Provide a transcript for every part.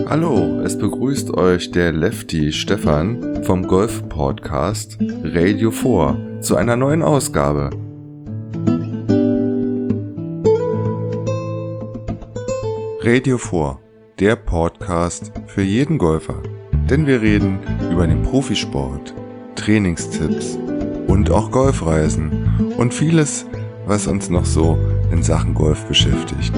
Hallo, es begrüßt euch der Lefty Stefan vom Golf-Podcast Radio 4 zu einer neuen Ausgabe. Radio 4, der Podcast für jeden Golfer. Denn wir reden über den Profisport, Trainingstipps und auch Golfreisen und vieles, was uns noch so in Sachen Golf beschäftigt.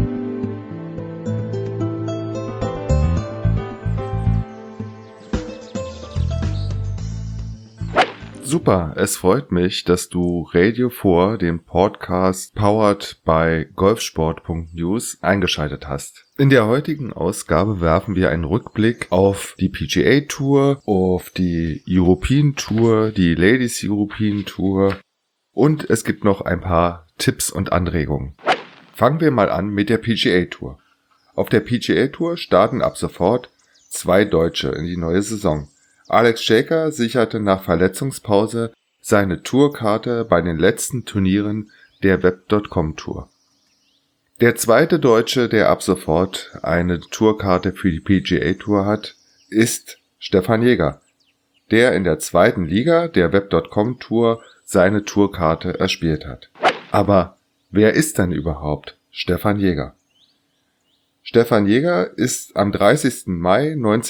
Super, es freut mich, dass du Radio 4, den Podcast powered by golfsport.news, eingeschaltet hast. In der heutigen Ausgabe werfen wir einen Rückblick auf die PGA Tour, auf die European Tour, die Ladies European Tour und es gibt noch ein paar Tipps und Anregungen. Fangen wir mal an mit der PGA Tour. Auf der PGA Tour starten ab sofort 2 Deutsche in die neue Saison. Alex Schäker sicherte nach Verletzungspause seine Tourkarte bei den letzten Turnieren der Web.com Tour. Der zweite Deutsche, der ab sofort eine Tourkarte für die PGA Tour hat, ist Stefan Jäger, der in der zweiten Liga der Web.com Tour seine Tourkarte erspielt hat. Aber wer ist denn überhaupt Stefan Jäger? Stefan Jäger ist am 30. Mai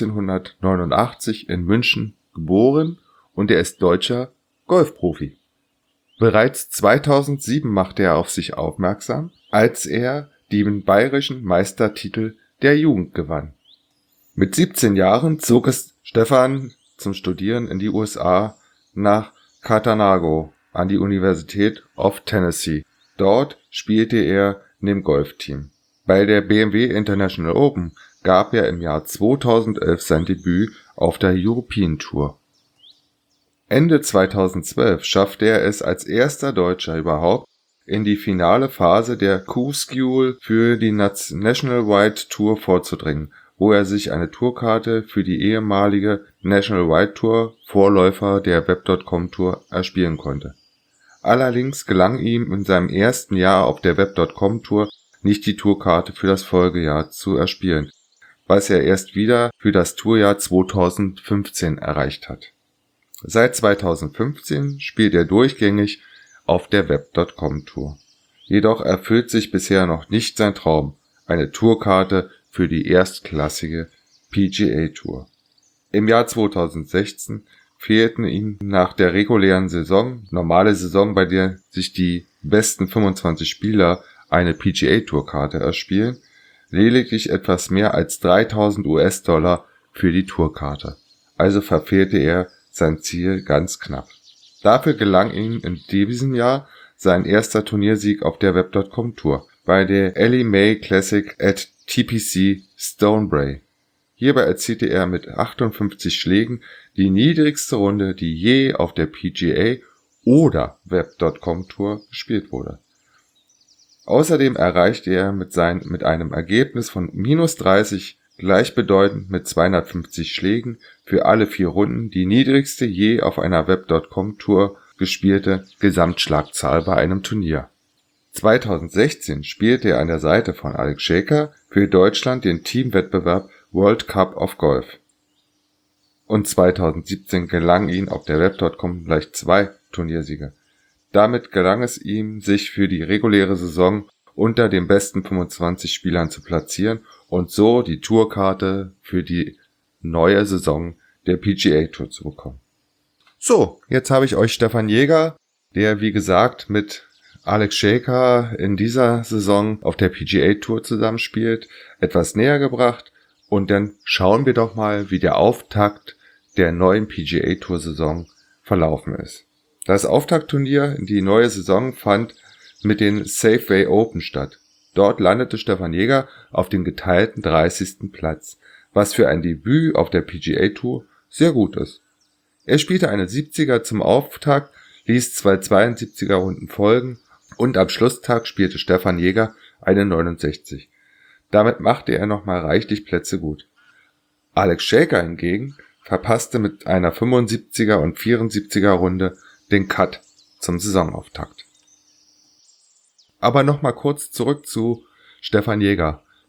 1989 in München geboren und er ist deutscher Golfprofi. Bereits 2007 machte er auf sich aufmerksam, als er den bayerischen Meistertitel der Jugend gewann. Mit 17 Jahren zog es Stefan zum Studieren in die USA nach Chattanooga an die Universität of Tennessee. Dort spielte er in dem Golfteam. Bei der BMW International Open gab er im Jahr 2011 sein Debüt auf der European Tour. Ende 2012 schaffte er es als erster Deutscher überhaupt in die finale Phase der Q-School für die National Wide Tour vorzudringen, wo er sich eine Tourkarte für die ehemalige National Wide Tour, Vorläufer der Web.com Tour, erspielen konnte. Allerdings gelang ihm in seinem ersten Jahr auf der Web.com Tour nicht die Tourkarte für das Folgejahr zu erspielen, was er erst wieder für das Tourjahr 2015 erreicht hat. Seit 2015 spielt er durchgängig auf der Web.com Tour. Jedoch erfüllt sich bisher noch nicht sein Traum, eine Tourkarte für die erstklassige PGA Tour. Im Jahr 2016 fehlten ihm nach der regulären Saison, normale Saison, bei der sich die besten 25 Spieler eine PGA-Tourkarte erspielen, lediglich etwas mehr als 3.000 US-Dollar für die Tourkarte. Also verfehlte er sein Ziel ganz knapp. Dafür gelang ihm in diesem Jahr sein erster Turniersieg auf der Web.com Tour bei der Ellie Mae Classic at TPC Stonebrae. Hierbei erzielte er mit 58 Schlägen die niedrigste Runde, die je auf der PGA oder Web.com Tour gespielt wurde. Außerdem erreichte er mit einem Ergebnis von -30 gleichbedeutend mit 250 Schlägen für alle 4 Runden die niedrigste je auf einer Web.com Tour gespielte Gesamtschlagzahl bei einem Turnier. 2016 spielte er an der Seite von Alex Schäker für Deutschland den Teamwettbewerb World Cup of Golf. Und 2017 gelang ihm auf der Web.com gleich 2 Turniersiege. Damit gelang es ihm, sich für die reguläre Saison unter den besten 25 Spielern zu platzieren und so die Tourkarte für die neue Saison der PGA Tour zu bekommen. So, jetzt habe ich euch Stefan Jäger, der wie gesagt mit Alex Schäker in dieser Saison auf der PGA Tour zusammenspielt, etwas näher gebracht und dann schauen wir doch mal, wie der Auftakt der neuen PGA Tour Saison verlaufen ist. Das Auftaktturnier in die neue Saison fand mit den Safeway Open statt. Dort landete Stefan Jäger auf den geteilten 30. Platz, was für ein Debüt auf der PGA Tour sehr gut ist. Er spielte eine 70er zum Auftakt, ließ 2 72er Runden folgen und am Schlusstag spielte Stefan Jäger eine 69. Damit machte er nochmal reichlich Plätze gut. Alex Schäker hingegen verpasste mit einer 75er und 74er Runde den Cut zum Saisonauftakt. Aber nochmal kurz zurück zu Stefan Jäger.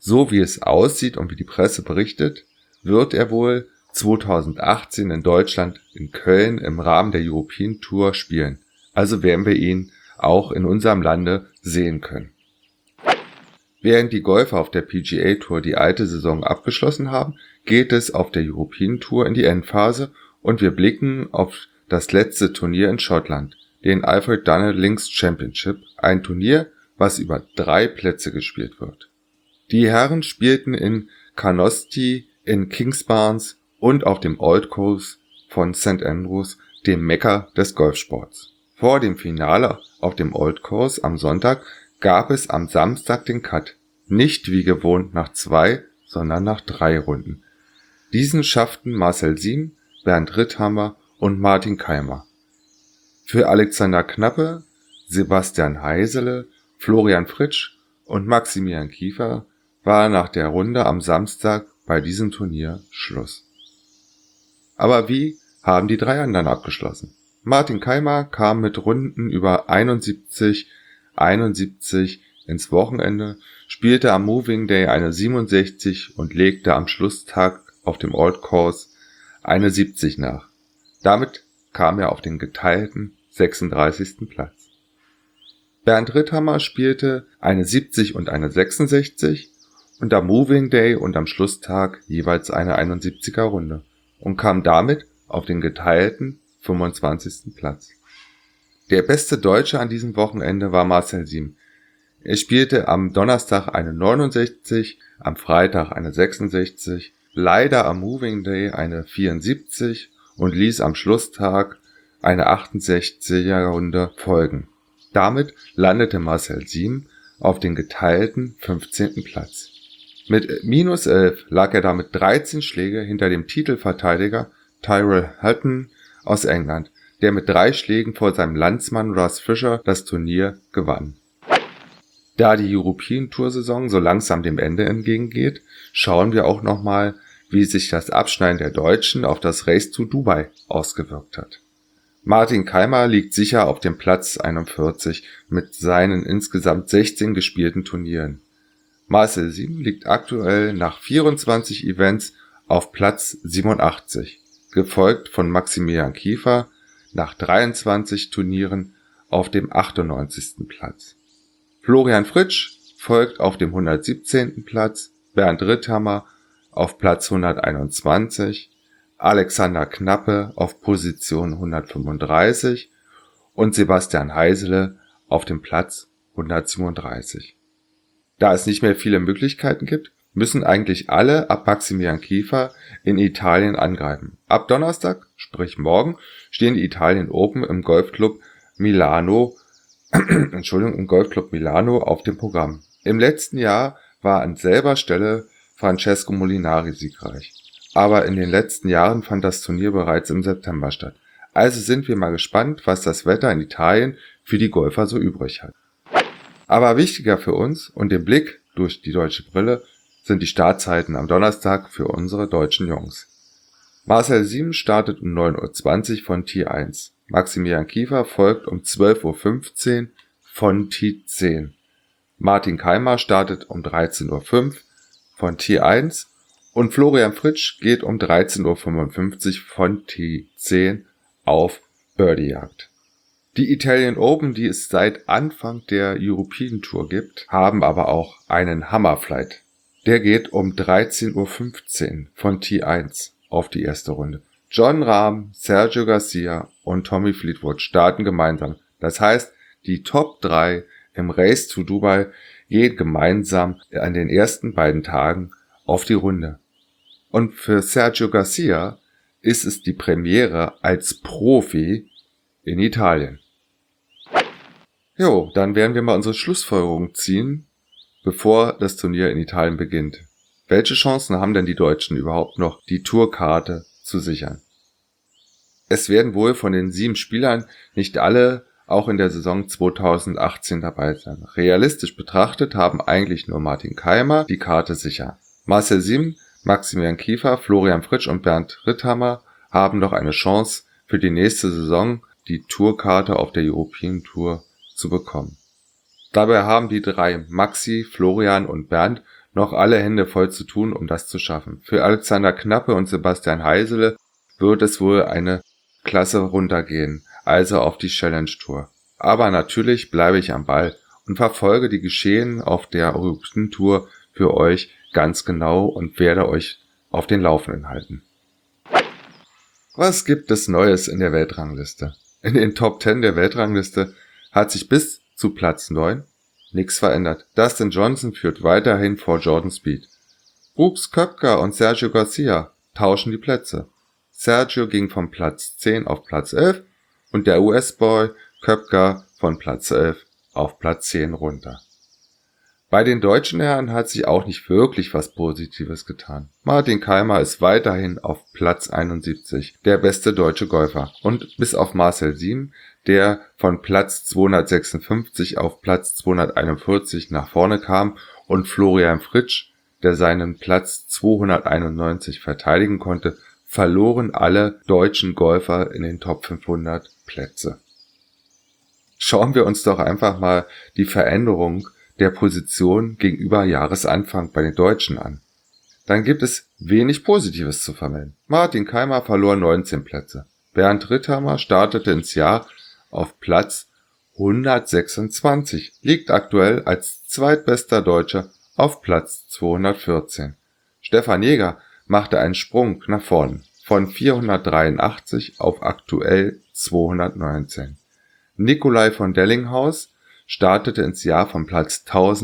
So wie es aussieht und wie die Presse berichtet, wird er wohl 2018 in Deutschland, in Köln, im Rahmen der European Tour spielen. Also werden wir ihn auch in unserem Lande sehen können. Während die Golfer auf der PGA Tour die alte Saison abgeschlossen haben, geht es auf der European Tour in die Endphase und wir blicken auf das letzte Turnier in Schottland, den Alfred Dunhill Links Championship, ein Turnier, was über 3 Plätze gespielt wird. Die Herren spielten in Carnoustie, in Kingsbarns und auf dem Old Course von St Andrews, dem Mekka des Golfsports. Vor dem Finale auf dem Old Course am Sonntag gab es am Samstag den Cut, nicht wie gewohnt nach 2, sondern nach 3 Runden. Diesen schafften Marcel Siem, Bernd Ritthammer und Martin Kaymer. Für Alexander Knappe, Sebastian Heisele, Florian Fritsch und Maximilian Kiefer war nach der Runde am Samstag bei diesem Turnier Schluss. Aber wie haben die 3 anderen abgeschlossen? Martin Kaymer kam mit Runden über 71 ins Wochenende, spielte am Moving Day eine 67 und legte am Schlusstag auf dem Old Course eine 70 nach. Damit kam er auf den geteilten 36. Platz. Bernd Ritthammer spielte eine 70 und eine 66 und am Moving Day und am Schlusstag jeweils eine 71er Runde und kam damit auf den geteilten 25. Platz. Der beste Deutsche an diesem Wochenende war Marcel Siem. Er spielte am Donnerstag eine 69, am Freitag eine 66, leider am Moving Day eine 74 und ließ am Schlusstag eine 68er Runde folgen. Damit landete Marcel Siem auf den geteilten 15. Platz. Mit -11 lag er damit 13 Schläge hinter dem Titelverteidiger Tyrrell Hatton aus England, der mit 3 Schlägen vor seinem Landsmann Russ Fisher das Turnier gewann. Da die European Tour Saison so langsam dem Ende entgegengeht, schauen wir auch nochmal, wie sich das Abschneiden der Deutschen auf das Race to Dubai ausgewirkt hat. Martin Kaymer liegt sicher auf dem Platz 41 mit seinen insgesamt 16 gespielten Turnieren. Marcel Siem liegt aktuell nach 24 Events auf Platz 87, gefolgt von Maximilian Kiefer nach 23 Turnieren auf dem 98. Platz. Florian Fritsch folgt auf dem 117. Platz, Bernd Ritthammer auf Platz 121, Alexander Knappe auf Position 135 und Sebastian Heisele auf dem Platz 137. Da es nicht mehr viele Möglichkeiten gibt, müssen eigentlich alle ab Maximilian Kiefer in Italien angreifen. Ab Donnerstag, sprich morgen, stehen die Italien Open im Golfclub Milano auf dem Programm. Im letzten Jahr war an selber Stelle Francesco Molinari siegreich. Aber in den letzten Jahren fand das Turnier bereits im September statt. Also sind wir mal gespannt, was das Wetter in Italien für die Golfer so übrig hat. Aber wichtiger für uns und den Blick durch die deutsche Brille sind die Startzeiten am Donnerstag für unsere deutschen Jungs. Marcel Siem startet um 9:20 Uhr von T1. Maximilian Kiefer folgt um 12:15 Uhr von T10. Martin Kaymer startet um 13:05 Uhr von T1 und Florian Fritsch geht um 13:55 Uhr von T10 auf Birdiejagd. Die Italian Open, die es seit Anfang der European Tour gibt, haben aber auch einen Hammerflight. Der geht um 13:15 Uhr von T1 auf die erste Runde. Jon Rahm, Sergio Garcia und Tommy Fleetwood starten gemeinsam. Das heißt, die Top 3 im Race to Dubai gehen gemeinsam an den ersten beiden Tagen auf die Runde. Und für Sergio Garcia ist es die Premiere als Profi in Italien. Jo, dann werden wir mal unsere Schlussfolgerung ziehen, bevor das Turnier in Italien beginnt. Welche Chancen haben denn die Deutschen überhaupt noch, die Tourkarte zu sichern? Es werden wohl von den 7 Spielern nicht alle auch in der Saison 2018 dabei sein. Realistisch betrachtet haben eigentlich nur Martin Kaymer die Karte sicher. Marcel Siem, Maximilian Kiefer, Florian Fritsch und Bernd Ritthammer haben noch eine Chance für die nächste Saison die Tourkarte auf der European Tour zu bekommen. Dabei haben die 3 Maxi, Florian und Bernd noch alle Hände voll zu tun, um das zu schaffen. Für Alexander Knappe und Sebastian Heisele wird es wohl eine Klasse runtergehen, also auf die Challenge Tour. Aber natürlich bleibe ich am Ball und verfolge die Geschehen auf der European Tour für euch ganz genau und werde euch auf den Laufenden halten. Was gibt es Neues in der Weltrangliste? In den Top 10 der Weltrangliste hat sich bis zu Platz 9 nichts verändert. Dustin Johnson führt weiterhin vor Jordan Spieth. Brooks Koepka und Sergio Garcia tauschen die Plätze. Sergio ging von Platz 10 auf Platz 11 und der US-Boy Koepka von Platz 11 auf Platz 10 runter. Bei den deutschen Herren hat sich auch nicht wirklich was Positives getan. Martin Kaymer ist weiterhin auf Platz 71, der beste deutsche Golfer. Und bis auf Marcel Siem, der von Platz 256 auf Platz 241 nach vorne kam, und Florian Fritsch, der seinen Platz 291 verteidigen konnte, verloren alle deutschen Golfer in den Top 500 Plätze. Schauen wir uns doch einfach mal die Veränderung der Position gegenüber Jahresanfang bei den Deutschen an. Dann gibt es wenig Positives zu vermelden. Martin Kaymer verlor 19 Plätze. Bernd Ritthammer startete ins Jahr auf Platz 126, liegt aktuell als zweitbester Deutscher auf Platz 214. Stefan Jäger machte einen Sprung nach vorn von 483 auf aktuell 219. Nikolai von Dellinghaus startete ins Jahr von Platz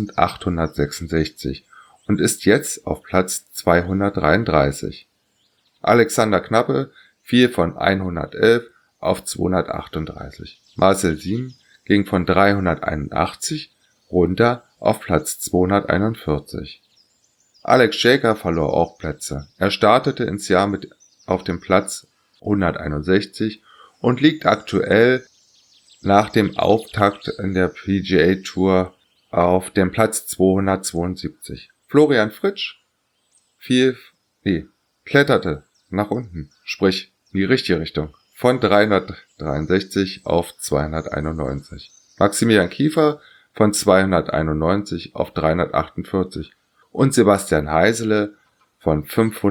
1866 und ist jetzt auf Platz 233. Alexander Knappe fiel von 111 auf 238. Marcel Siem ging von 381 runter auf Platz 241. Alex Jaeger verlor auch Plätze. Er startete ins Jahr auf dem Platz 161 und liegt aktuell nach dem Auftakt in der PGA Tour auf dem Platz 272. Florian Fritsch kletterte nach unten, sprich in die richtige Richtung, von 363 auf 291. Maximilian Kiefer von 291 auf 348 und Sebastian Heisele von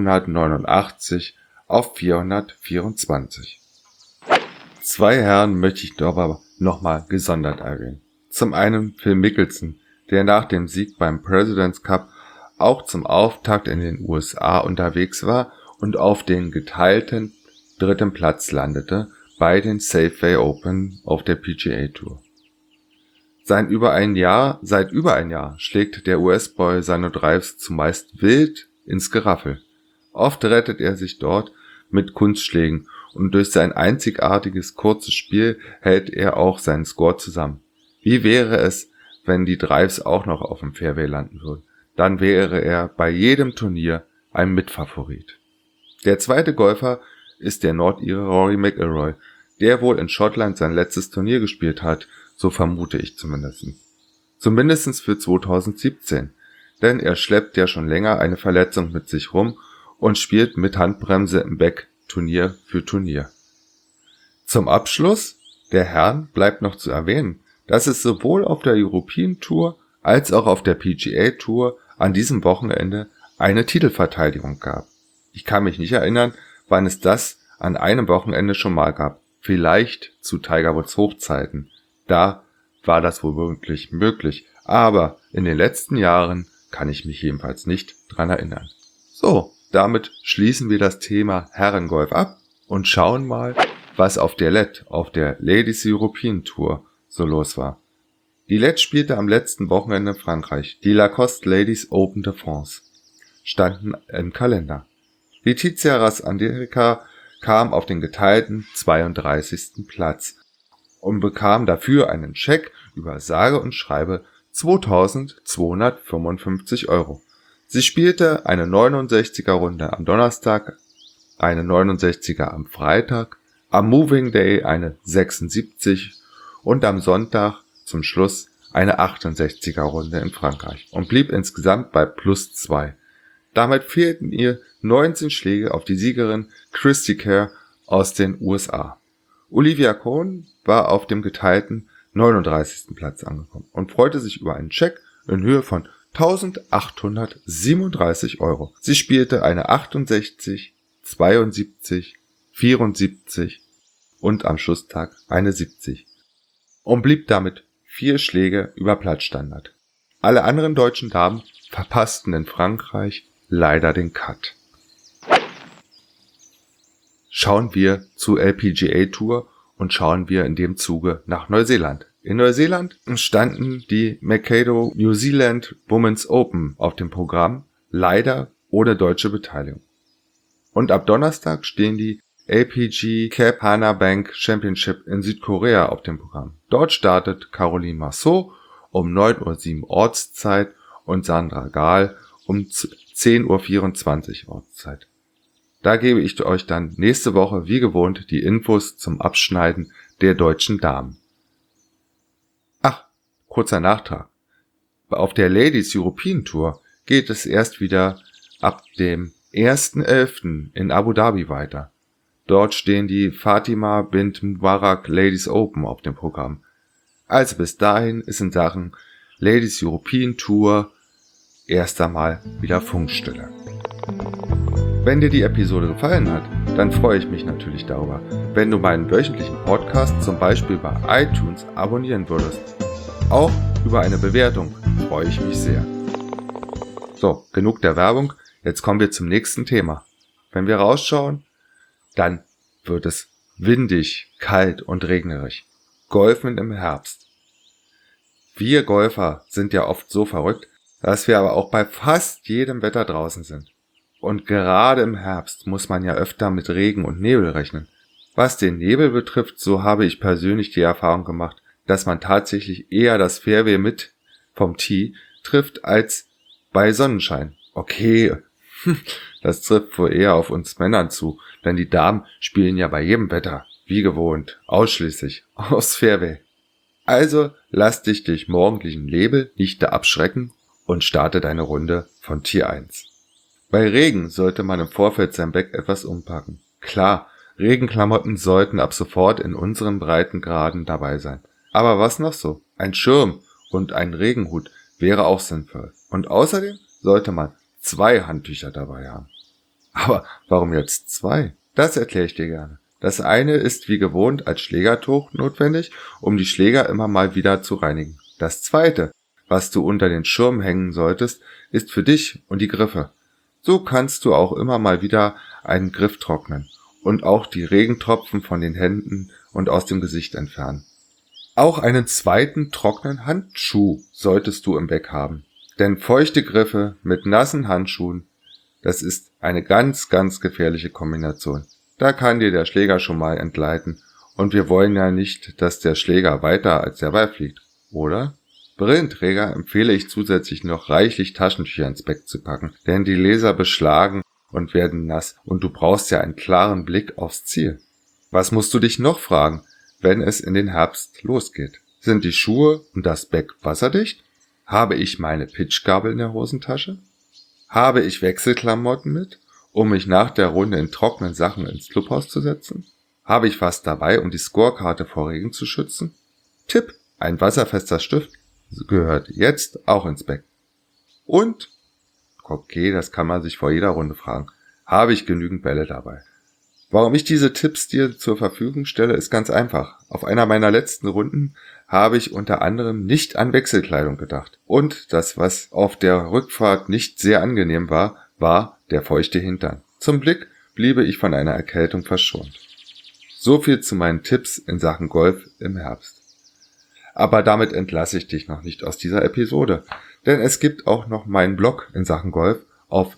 589 auf 424. Zwei Herren möchte ich aber nochmal gesondert erwähnen. Zum einen Phil Mickelson, der nach dem Sieg beim President's Cup auch zum Auftakt in den USA unterwegs war und auf den geteilten 3. Platz landete bei den Safeway Open auf der PGA Tour. Seit über ein Jahr schlägt der US-Boy seine Drives zumeist wild ins Geraffel. Oft rettet er sich dort mit Kunstschlägen und durch sein einzigartiges kurzes Spiel hält er auch seinen Score zusammen. Wie wäre es, wenn die Drives auch noch auf dem Fairway landen würden? Dann wäre er bei jedem Turnier ein Mitfavorit. Der zweite Golfer ist der Nordire Rory McIlroy, der wohl in Schottland sein letztes Turnier gespielt hat, so vermute ich zumindest. Zumindest für 2017, denn er schleppt ja schon länger eine Verletzung mit sich rum und spielt mit Handbremse im Back Turnier für Turnier. Zum Abschluss der Herren bleibt noch zu erwähnen, dass es sowohl auf der European Tour als auch auf der PGA Tour an diesem Wochenende eine Titelverteidigung gab. Ich kann mich nicht erinnern, wann es das an einem Wochenende schon mal gab. Vielleicht zu Tiger Woods Hochzeiten. Da war das wohl wirklich möglich. Aber in den letzten Jahren kann ich mich jedenfalls nicht dran erinnern. So, damit schließen wir das Thema Herrengolf ab und schauen mal, was auf der Ladies European Tour so los war. Die LED spielte am letzten Wochenende in Frankreich. Die Lacoste Ladies Open de France standen im Kalender. Letizia Ras-America kam auf den geteilten 32. Platz und bekam dafür einen Scheck über sage und schreibe 2.255 €. Sie spielte eine 69er Runde am Donnerstag, eine 69er am Freitag, am Moving Day eine 76 und am Sonntag zum Schluss eine 68er Runde in Frankreich und blieb insgesamt bei +2. Damit fehlten ihr 19 Schläge auf die Siegerin Christy Kerr aus den USA. Olivia Cohn war auf dem geteilten 39. Platz angekommen und freute sich über einen Check in Höhe von 1.837 Euro. Sie spielte eine 68, 72, 74 und am Schlusstag eine 70 und blieb damit 4 Schläge über Platzstandard. Alle anderen deutschen Damen verpassten in Frankreich leider den Cut. Schauen wir zur LPGA Tour und schauen wir in dem Zuge nach Neuseeland. In Neuseeland standen die Mankato New Zealand Women's Open auf dem Programm, leider ohne deutsche Beteiligung. Und ab Donnerstag stehen die LPG Cap Hana Bank Championship in Südkorea auf dem Programm. Dort startet Caroline Marceau um 9:07 Uhr Ortszeit und Sandra Gahl um 10:24 Uhr Ortszeit. Da gebe ich euch dann nächste Woche wie gewohnt die Infos zum Abschneiden der deutschen Damen. Ach, kurzer Nachtrag. Auf der Ladies European Tour geht es erst wieder ab dem 1.11. in Abu Dhabi weiter. Dort stehen die Fatima bint Mubarak Ladies Open auf dem Programm. Also bis dahin ist in Sachen Ladies European Tour erst einmal wieder Funkstille. Wenn dir die Episode gefallen hat, dann freue ich mich natürlich darüber, wenn du meinen wöchentlichen Podcast zum Beispiel bei iTunes abonnieren würdest. Auch über eine Bewertung freue ich mich sehr. So, genug der Werbung, jetzt kommen wir zum nächsten Thema. Wenn wir rausschauen, dann wird es windig, kalt und regnerisch. Golfen im Herbst. Wir Golfer sind ja oft so verrückt, dass wir aber auch bei fast jedem Wetter draußen sind. Und gerade im Herbst muss man ja öfter mit Regen und Nebel rechnen. Was den Nebel betrifft, so habe ich persönlich die Erfahrung gemacht, dass man tatsächlich eher das Fairway mit vom Tee trifft als bei Sonnenschein. Okay, das trifft wohl eher auf uns Männern zu, denn die Damen spielen ja bei jedem Wetter, wie gewohnt, ausschließlich aufs Fairway. Also lass dich durch morgendlichen Nebel nicht abschrecken und starte deine Runde von Tee 1. Bei Regen sollte man im Vorfeld sein Bag etwas umpacken. Klar, Regenklamotten sollten ab sofort in unseren Breitengraden dabei sein. Aber was noch so? Ein Schirm und ein Regenhut wäre auch sinnvoll. Und außerdem sollte man 2 Handtücher dabei haben. Aber warum jetzt 2? Das erkläre ich dir gerne. Das eine ist wie gewohnt als Schlägertuch notwendig, um die Schläger immer mal wieder zu reinigen. Das zweite, was du unter den Schirm hängen solltest, ist für dich und die Griffe. So kannst du auch immer mal wieder einen Griff trocknen und auch die Regentropfen von den Händen und aus dem Gesicht entfernen. Auch einen zweiten trockenen Handschuh solltest du im Bag haben, denn feuchte Griffe mit nassen Handschuhen, das ist eine ganz, ganz gefährliche Kombination. Da kann dir der Schläger schon mal entgleiten und wir wollen ja nicht, dass der Schläger weiter als der Ball fliegt, oder? Brillenträger empfehle ich zusätzlich noch reichlich Taschentücher ins Bag zu packen, denn die Laser beschlagen und werden nass und du brauchst ja einen klaren Blick aufs Ziel. Was musst du dich noch fragen, wenn es in den Herbst losgeht? Sind die Schuhe und das Bag wasserdicht? Habe ich meine Pitchgabel in der Hosentasche? Habe ich Wechselklamotten mit, um mich nach der Runde in trockenen Sachen ins Clubhaus zu setzen? Habe ich was dabei, um die Scorekarte vor Regen zu schützen? Tipp: Ein wasserfester Stift gehört jetzt auch ins Bag. Und, okay, das kann man sich vor jeder Runde fragen, habe ich genügend Bälle dabei? Warum ich diese Tipps dir zur Verfügung stelle, ist ganz einfach. Auf einer meiner letzten Runden habe ich unter anderem nicht an Wechselkleidung gedacht. Und das, was auf der Rückfahrt nicht sehr angenehm war, war der feuchte Hintern. Zum Glück bliebe ich von einer Erkältung verschont. So viel zu meinen Tipps in Sachen Golf im Herbst. Aber damit entlasse ich dich noch nicht aus dieser Episode, denn es gibt auch noch meinen Blog in Sachen Golf auf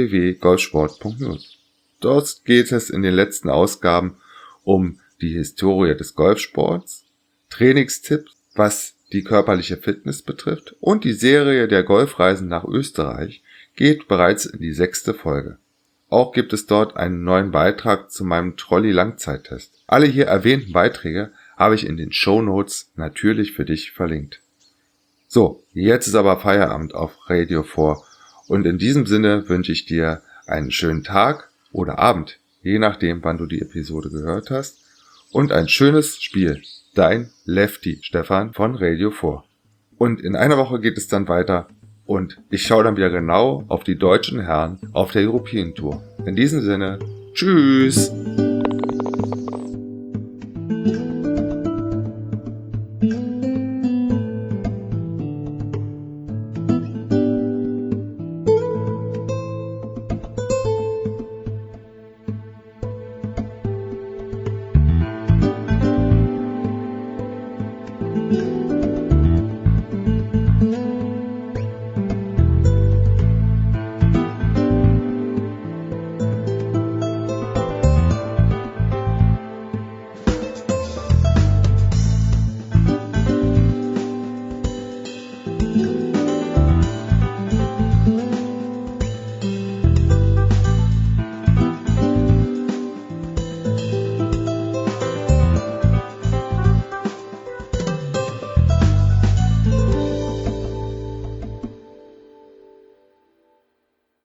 www.golfsport.news. Dort geht es in den letzten Ausgaben um die Historie des Golfsports, Trainingstipps, was die körperliche Fitness betrifft, und die Serie der Golfreisen nach Österreich geht bereits in die 6. Folge. Auch gibt es dort einen neuen Beitrag zu meinem Trolley-Langzeittest. Alle hier erwähnten Beiträge habe ich in den Shownotes natürlich für dich verlinkt. So, jetzt ist aber Feierabend auf Radio 4 und in diesem Sinne wünsche ich dir einen schönen Tag oder Abend, je nachdem, wann du die Episode gehört hast, und ein schönes Spiel. Dein Lefty Stefan von Radio 4. Und in einer Woche geht es dann weiter Und ich schaue dann wieder genau auf die deutschen Herren auf der European Tour. In diesem Sinne, tschüss!